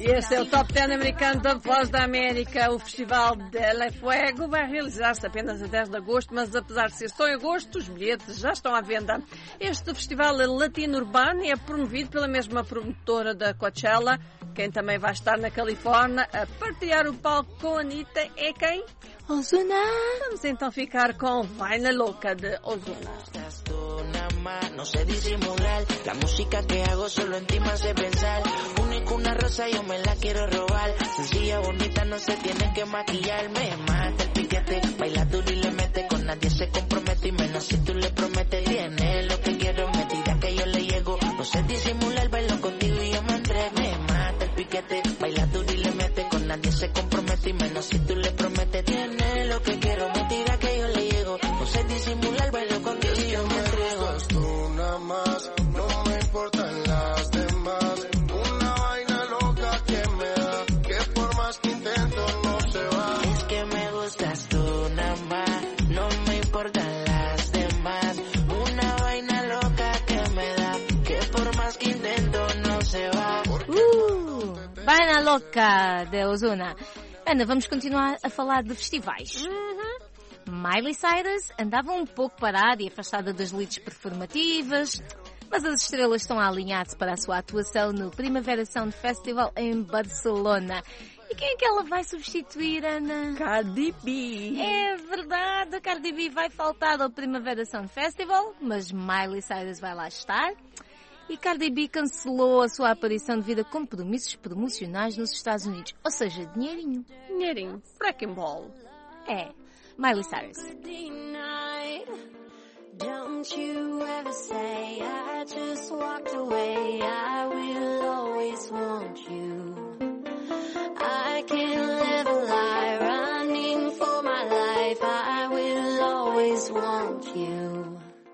Este é o Top 10 americano da Voz da América. O Festival del Fuego vai realizar-se apenas a 10 de agosto, mas apesar de ser só em agosto, os bilhetes já estão à venda. Este festival latino-urbano é promovido pela mesma promotora da Coachella. Quem também vai estar na Califórnia a partilhar o palco com a Anitta é quem? Ozuna. Vamos então ficar com Vaina Louca de Ozuna. No sé disimular, la música que hago solo en ti me hace pensar. Única una rosa, yo me la quiero robar. Sencilla, bonita, no se tiene que maquillar. Me mata el piquete, baila duro y le mete. Con nadie se compromete y menos si tú le prometes. Tiene lo que quiero, me tira que yo le llego. No sé disimular, bailo contigo y yo me entrego. Me mata el piquete, baila duro y le mete. Con nadie se compromete y menos si tú le prometes. Tiene lo que quiero, me tira que yo le llego. No sé disimular, bailo contigo y yo me entrego. Más, no me importan las demás. Una vaina loca que me da, que por más que intento no se va. Es que me gustas tú nada más, no me importan las demás. Una vaina loca que me da, que por más que intento no se va. Vaina Louca de Ozuna. Ana, vamos continuar a falar de festivais. Miley Cyrus andava um pouco parada e afastada das leads performativas, mas as estrelas estão a alinhar-se para a sua atuação no Primavera Sound Festival em Barcelona. E quem é que ela vai substituir, Ana? Cardi B. É verdade, a Cardi B vai faltar ao Primavera Sound Festival, mas Miley Cyrus vai lá estar. E Cardi B cancelou a sua aparição devido a compromissos promocionais nos Estados Unidos. Ou seja, dinheirinho. Dinheirinho. Wrecking Ball. É. Miley Cyrus. Don't you ever say I just walked away. I will always want you. I can't live a lie running for my life. I will always want you.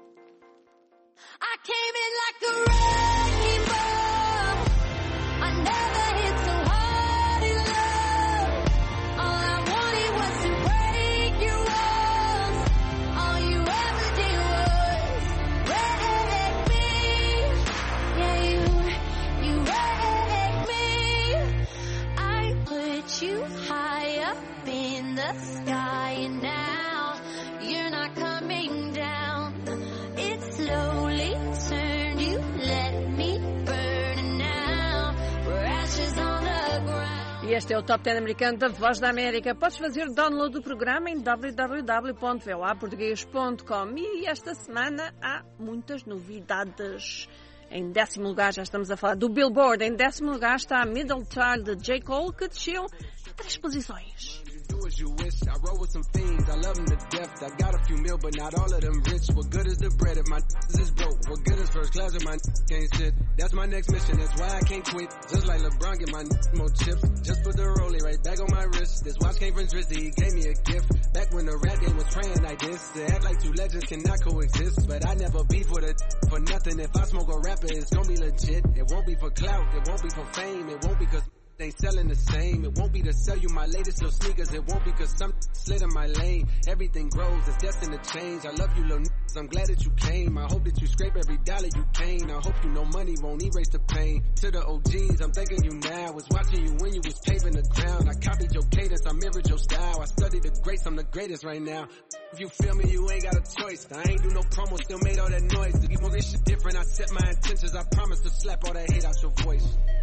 I came in like a wrecking ball. I never hit so hard in love. All I wanted was to break your walls. All you ever did was wreck me. Yeah, you wrecked me. I put you high up in the sky, and now you're not coming down. It slowly turned, you let me burn, and now we're ashes on the ground. E este é o Top 10 americano da Voz da América. Podes fazer download do programa em www.voaportugues.com. E esta semana há muitas novidades. Em 10º lugar, já estamos a falar do Billboard. Em 10º lugar está a Middle Child de J. Cole, que desceu 3 posições. Do as you wish. I roll with some fiends. I love them to death. I got a few mil, but not all of them rich. What good is the bread if my is broke? What good is first class if my can't sit? That's my next mission. That's why I can't quit. Just like LeBron, get my more chips. Just put the rollie right back on my wrist. This watch came from Drizzy. He gave me a gift. Back when the rap game was praying like this. To act like two legends cannot coexist. But I never beef with it for nothing. If I smoke a rapper, it's gonna be legit. It won't be for clout. It won't be for fame. It won't be cause they selling the same. It won't be to sell you my latest little sneakers. It won't be cause some slid in my lane. Everything grows, it's destined to change. I love you little niggas, I'm glad that you came. I hope that you scrape every dollar you gain. I hope you know money won't erase the pain. To the OGs, I'm thanking you now. Was watching you when you was paving the ground. I copied your cadence, I mirrored your style. I studied the greats, I'm the greatest right now. If you feel me, you ain't got a choice. I ain't do no promo, still made all that noise. To keep all this shit different, I set my intentions. I promise to slap all that hate out your voice.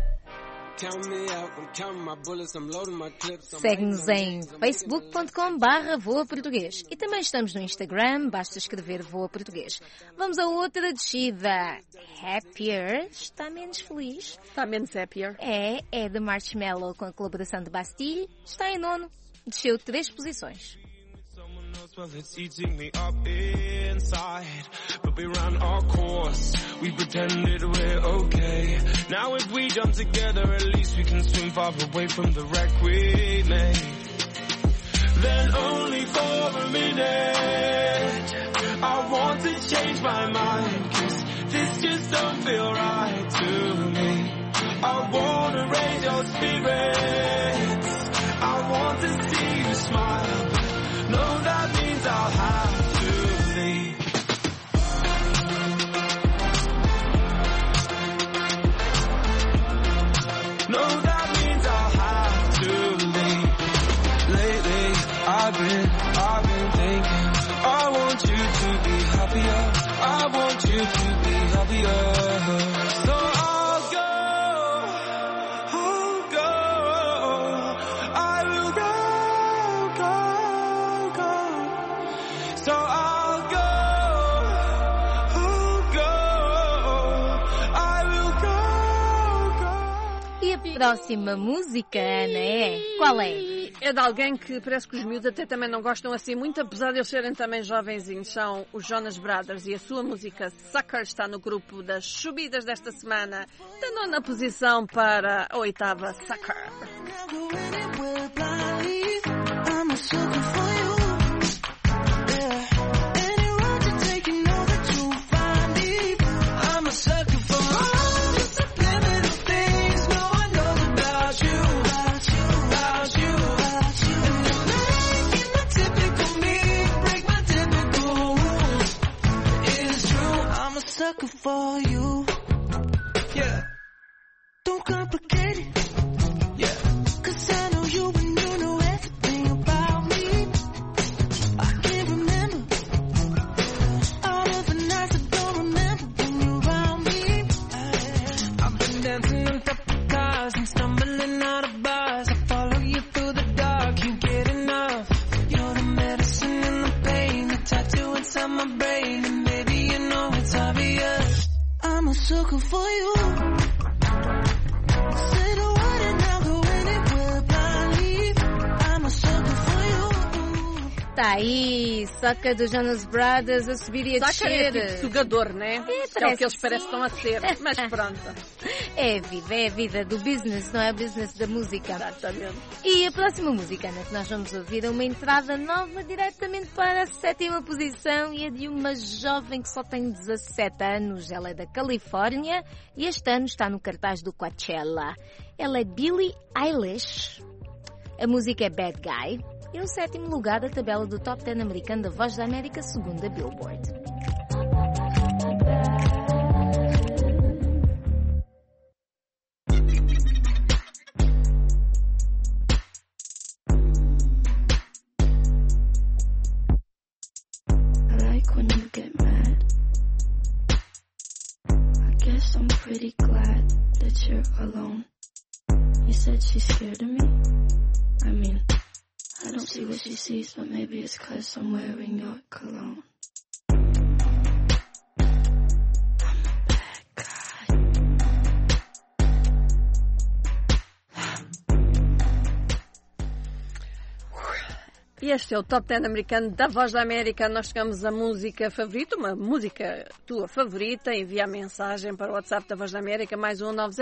Segue-nos em facebook.com/voaportuguês e também estamos no Instagram, basta escrever Voa Português. Vamos a outra descida. Happier está menos feliz. Está menos happier. É de Marshmello com a colaboração de Bastille. Está em 9º, desceu 3 posições. Well, it's eating me up inside, but we ran our course. We pretended we're okay. Now if we jump together, at least we can swim far away from the wreck we made. Then only for a minute, I want to change my mind, 'cause this just don't feel right to me. I want to raise your spirits, I want to see you smile. No, that means I'll have to leave. No, that means make you be happier. So I'll go. I will go. So I'll go. I will go. E a próxima música, Ana, é? Qual é? É de alguém que parece que os miúdos até também não gostam assim muito, apesar de eles serem também jovenzinhos. São os Jonas Brothers e a sua música Sucker está no grupo das subidas desta semana, da 9ª posição para a 8ª, Sucker. Sucker for you, yeah. Don't complicate it, yeah. 'Cause I know you and you know everything about me. I can't remember all of the nights I don't remember when you're around me. I've been dancing on top of cars and stumbling out of bars. I follow you through the dark, you get enough. You're the medicine and the pain, the tattoo inside my brain, and maybe you know it's obvious. I'm a sucker for you. Say the word and I'll go anywhere blindly. I'm a sucker for you. Tá aí, Sucker dos Jonas Brothers a subir e a descer. Sucker é tipo sugador, né? É o que eles parecem estão a ser, mas pronto. É a vida do business, não é o business da música. Exatamente. E a próxima música, Ana, que nós vamos ouvir é uma entrada nova diretamente para a 7ª posição e é de uma jovem que só tem 17 anos. Ela é da Califórnia e este ano está no cartaz do Coachella. Ela é Billie Eilish. A música é Bad Guy. E o 7º lugar da tabela do Top 10 americano da Voz da América, segundo a Billboard. I like when you get mad. I guess I'm pretty glad that you're alone. You said she's scared of me? I mean, I don't see what she sees, but maybe it's 'cause I'm wearing your cologne. E este é o Top 10 americano da Voz da América. Nós chegamos à música favorita, uma música tua favorita. Envia a mensagem para o WhatsApp da Voz da América, mais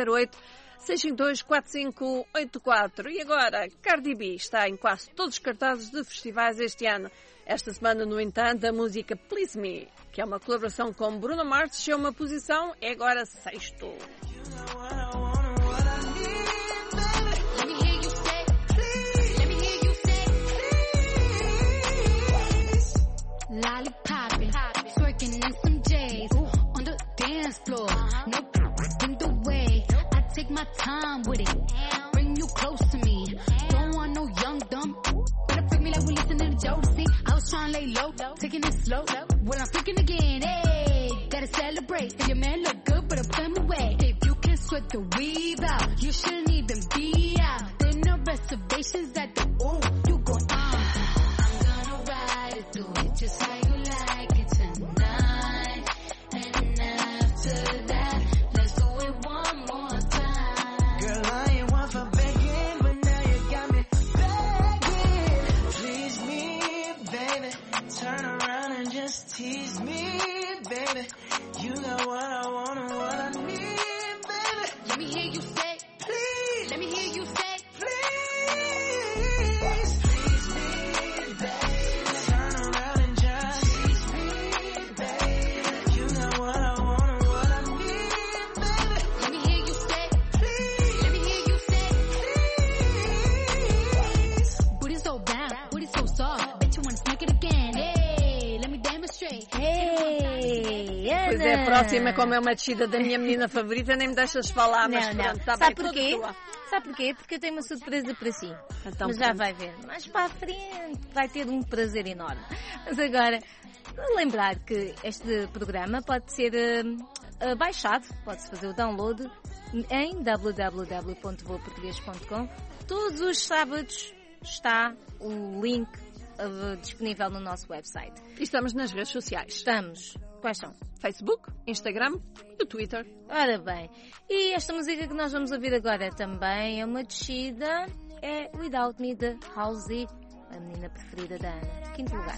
1-908-652-4584. E agora, Cardi B está em quase todos os cartazes de festivais este ano. Esta semana, no entanto, a música Please Me, que é uma colaboração com Bruno Mars, chegou a uma posição, é agora 6º. Lollipopping, twerking in some J's on the dance floor. No in the way. I take my time with it. Bring you close to me. Don't want no young dumb. Better freak me like we listen to Jodeci. I was trying to lay low, taking it slow. Well, I'm freaking again. Hey, gotta celebrate. If your man look good, better put him away. If you can sweat the weave out, you shouldn't even be out. There no reservations at the ooh. You go do it just how you like it tonight. And after that, let's do it one more time. Girl, I ain't one for begging, but now you got me begging. Please me, baby. Turn around and just tease me, baby. You got what I want and what I need, baby. Let me hear you say, please. Let me hear you say, please. Please me, baby. Pois é, a próxima, como é uma descida da minha menina favorita, nem me deixas falar, mas não. pronto, está Sabe bem, porquê? Sabe porquê? Porque eu tenho uma surpresa para si. Então, Mas já vai ver. Mais para a frente vai ter um prazer enorme. Mas agora, lembrar que este programa pode ser baixado, pode-se fazer o download em www.voaportugues.com. Todos os sábados está o link disponível no nosso website. E estamos nas redes sociais. Estamos. Quais são? Facebook, Instagram e Twitter. Ora bem. E esta música que nós vamos ouvir agora também é uma descida. É Without Me, de Halsey, a menina preferida da Ana. Quinto lugar.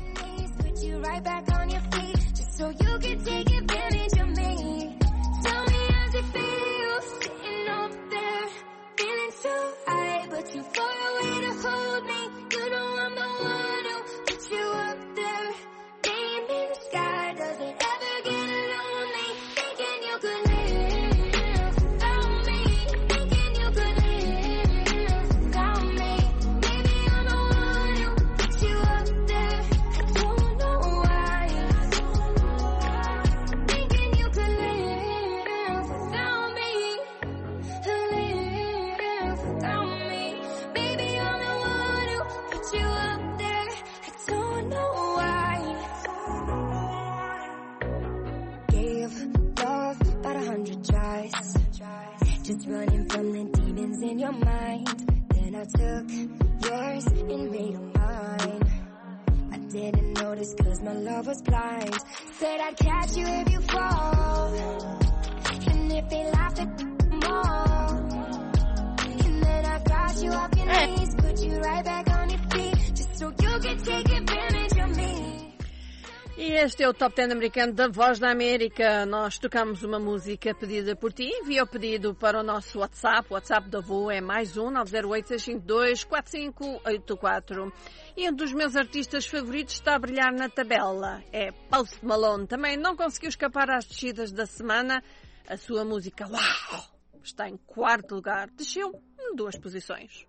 Just running from the demons in your mind. Then I took yours and made them mine. I didn't notice cause my love was blind. Said I'd catch you if you fall. And if they laugh at more. And then I got you off your knees. Put you right back on your feet. Just so you can take advantage of me. E este é o Top 10 americano da Voz da América. Nós tocamos uma música pedida por ti. Envia o pedido para o nosso WhatsApp. O WhatsApp da VOA é +1 908 652 4584. E um dos meus artistas favoritos está a brilhar na tabela. É Post Malone. Também não conseguiu escapar às descidas da semana. A sua música, uau, está em 4º lugar. Desceu 2 posições.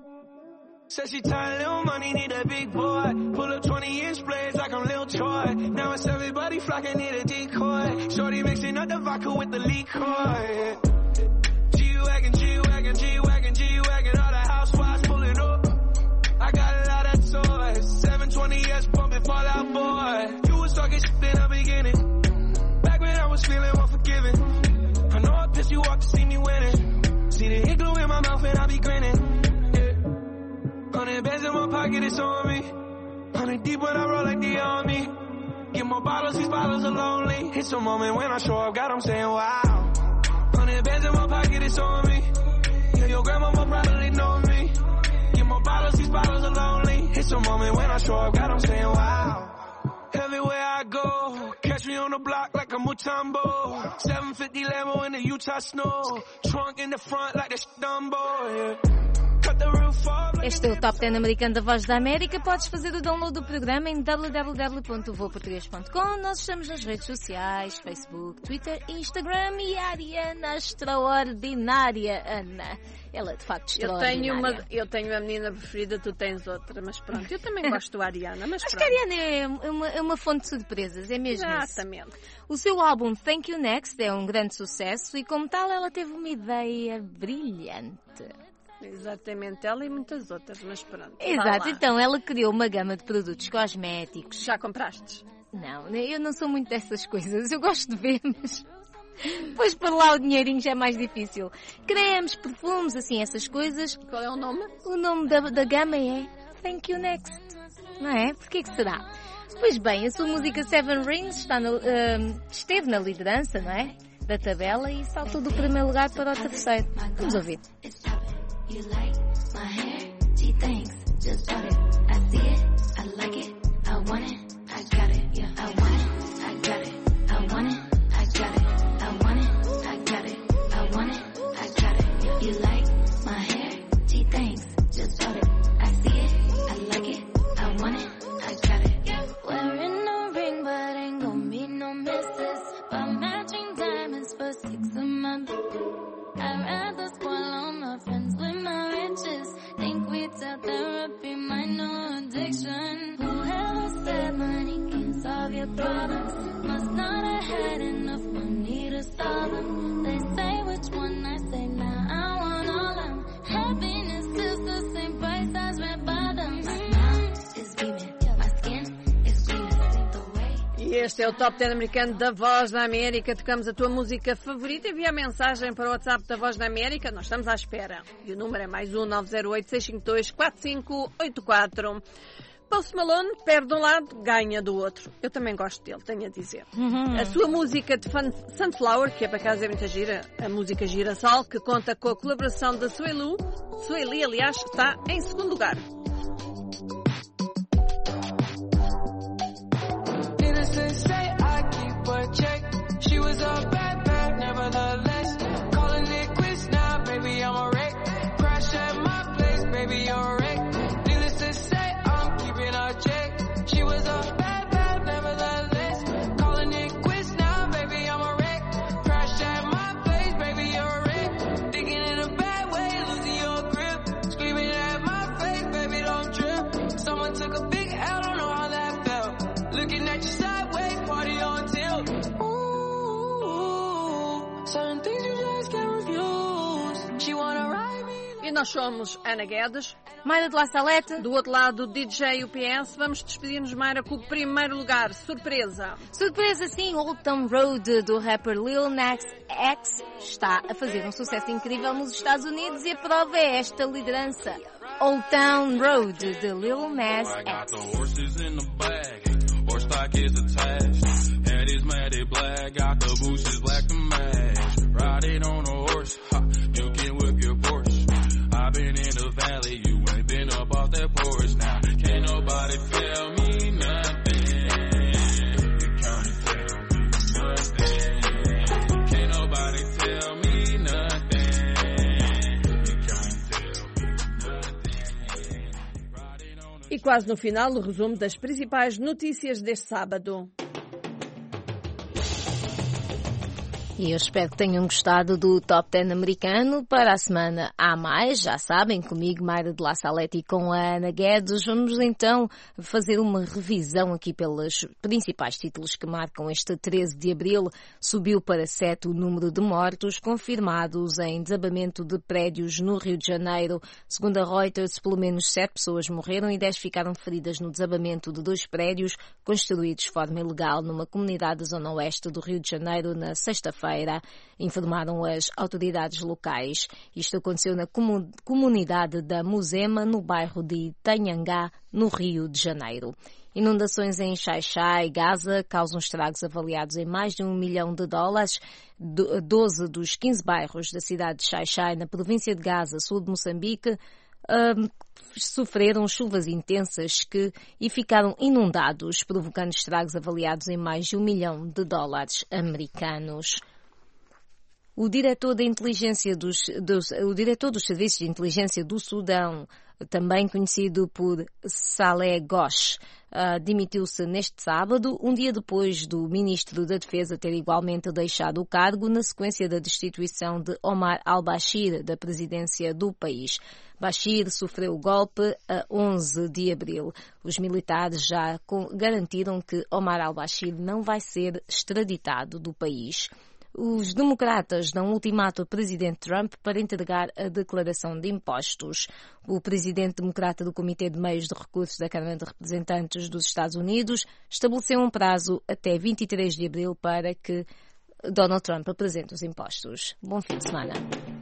Said she tired, little money, need a big boy. Pull up 20-inch blades like I'm Lil Troy. Now it's everybody flocking, need a decoy. Shorty mixing up the vodka with the liquor. G-Wagon, G-Wagon, G-Wagon, G-Wagon. All the housewives pulling up. I got a lot of toys. 720S bumping Fall Out Boy. You was talking shit in the beginning. Back when I was feeling unforgiving. I know I pissed you off to see me winning. See the hit glue in my mouth and I be grinning. 100 bands in my pocket, it's on me. 100 deep when I roll like the army. Get more bottles, these bottles are lonely. It's a moment when I show up, God, I'm saying wow. 100 bands in my pocket, it's on me. Yeah, your grandma will probably know me. Get more bottles, these bottles are lonely. It's a moment when I show up, God, I'm saying wow. Everywhere I go, catch me on the block like a Mutombo. 750 Lambo in the Utah snow. Trunk in the front like the Dumbo, yeah. Este é o Top 10 americano da Voz da América. Podes fazer o download do programa em www.voaportugues.com. Nós estamos nas redes sociais, Facebook, Twitter, Instagram e a Ariana extraordinária, Ana. Ela é de facto extraordinária. Eu tenho a menina preferida, tu tens outra, mas pronto, eu também gosto da Ariana. Mas acho que a Ariana é uma fonte de surpresas, é mesmo. Exatamente. Isso. O seu álbum Thank You Next é um grande sucesso e como tal ela teve uma ideia brilhante. Exatamente, ela e muitas outras, mas pronto. Exato, então ela criou uma gama de produtos cosméticos. Já compraste? Não, eu não sou muito dessas coisas, eu gosto de ver, mas depois para lá o dinheirinho já é mais difícil. Cremes, perfumes, assim, essas coisas. Qual é o nome? O nome da gama é Thank You Next, não é? Porquê que será? Pois bem, a sua música Seven Rings esteve na liderança, não é? Da tabela e saltou do primeiro lugar para o terceiro. Vamos ouvir. You like my hair? Gee, thanks. Just bought it. I see it. I like it. I want it. I got it. Yeah, I want it. I got it. I want it. I got it. I want it. I got it. I want it. I got it. You like my hair? Gee, thanks. Just bought it. I see it. I like it. I want it. I got it. Yeah. Wearing no ring, but ain't gon' be no misses. But matching diamonds for 6 a month. I'd rather spoil all my friends with my riches. Think we tell therapy, my Este é o Top 10 americano da Voz da América. Tocamos a tua música favorita. Envia a mensagem para o WhatsApp da Voz da América. Nós estamos à espera. E o número é mais 1-908-652-4584. Post Malone perde de um lado, ganha do outro. Eu também gosto dele, tenho a dizer. A sua música de Sunflower, que é para casa é muita gira, a música Girassol, que conta com a colaboração da Sueli, aliás, está em segundo lugar. She was a bad, bad, nevertheless. Calling it quits now, baby, I'm a wreck. Crash at my place, baby, you're a wreck. Needless to say, I'm keeping her check. She was a bad, bad, nevertheless. Calling it quits now, baby, I'm a wreck. Crash at my place, baby, you're a wreck. Thinking in a bad way, losing your grip. Screaming at my face, baby, don't trip. Someone took a big L, don't know how that felt. Looking at you sideways, party on tilt. E nós somos Ana Guedes, Mayra de La Salete, do outro lado DJ UPS. Vamos despedir-nos, Mayra, com o primeiro lugar. Surpresa! Surpresa, sim, Old Town Road do rapper Lil Nas X está a fazer um sucesso incrível nos Estados Unidos e a prova é esta liderança. Old Town Road de Lil Nas X. Horse stock is attached. Head is matted black. Got the bushes black to match. Riding on a horse. Ha, you can whip your Porsche. I've been in the valley. You ain't been up off that porch. Now, can't nobody tell me nothing. You can't tell me nothing. Can't nobody tell me nothing. You can't tell me nothing. E quase no final, o resumo das principais notícias deste sábado. E eu espero que tenham gostado do Top 10 americano. Para a semana há mais, já sabem, comigo, Mayra de La Salete e com a Ana Guedes. Vamos então fazer uma revisão aqui pelos principais títulos que marcam este 13 de abril. Subiu para 7 o número de mortos confirmados em desabamento de prédios no Rio de Janeiro. Segundo a Reuters, pelo menos 7 pessoas morreram e 10 ficaram feridas no desabamento de 2 prédios construídos de forma ilegal numa comunidade da zona oeste do Rio de Janeiro na sexta-feira, informaram as autoridades locais. Isto aconteceu na comunidade da Muzema, no bairro de Itanhangá, no Rio de Janeiro. Inundações em Xai-Xai, Gaza, causam estragos avaliados em mais de $1 milhão. 12 dos 15 bairros da cidade de Xai-Xai, na província de Gaza, sul de Moçambique, sofreram chuvas intensas e ficaram inundados, provocando estragos avaliados em mais de $1 milhão americanos. O diretor dos Serviços de Inteligência do Sudão, também conhecido por Saleh Ghosh, demitiu-se neste sábado, um dia depois do ministro da Defesa ter igualmente deixado o cargo na sequência da destituição de Omar al-Bashir da presidência do país. Bashir sofreu o golpe a 11 de abril. Os militares já garantiram que Omar al-Bashir não vai ser extraditado do país. Os democratas dão um ultimato ao presidente Trump para entregar a declaração de impostos. O presidente democrata do Comitê de Meios de Recursos da Câmara de Representantes dos Estados Unidos estabeleceu um prazo até 23 de abril para que Donald Trump apresente os impostos. Bom fim de semana.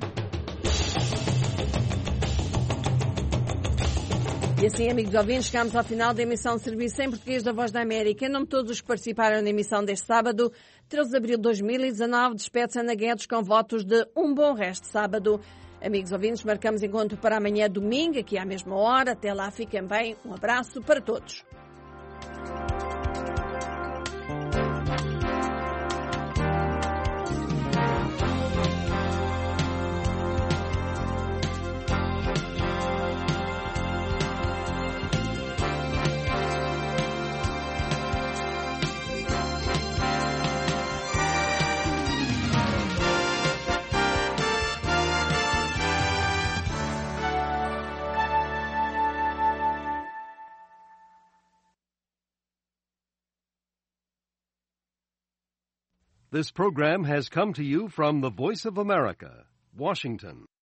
E assim, amigos ouvintes, chegamos ao final da emissão de serviço em português da Voz da América. Em nome de todos os que participaram na emissão deste sábado, 13 de abril de 2019, despede-se Ana Guedes com votos de um bom resto de sábado. Amigos ouvintes, marcamos encontro para amanhã domingo, aqui à mesma hora. Até lá, fiquem bem. Um abraço para todos. This program has come to you from the Voice of America, Washington.